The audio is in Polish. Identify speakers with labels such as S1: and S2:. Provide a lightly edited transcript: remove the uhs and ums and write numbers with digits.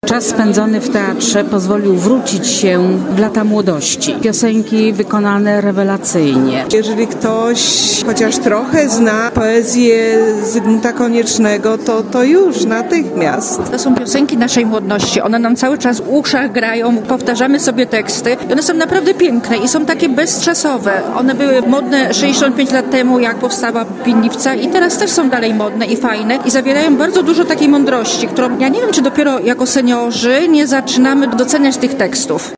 S1: Czas spędzony w teatrze pozwolił wrócić się w lata młodości. Piosenki wykonane rewelacyjnie.
S2: Jeżeli ktoś chociaż trochę zna poezję Zygmunta Koniecznego, to już natychmiast.
S3: To są piosenki naszej młodości. One nam cały czas w uszach grają, powtarzamy sobie teksty. I one są naprawdę piękne i są takie bezczasowe. One były modne 65 lat temu, jak powstała Winniwca i teraz też są dalej modne i fajne i zawierają bardzo dużo takiej mądrości, którą ja nie wiem, czy dopiero jako seniorzy nie zaczynamy doceniać tych tekstów.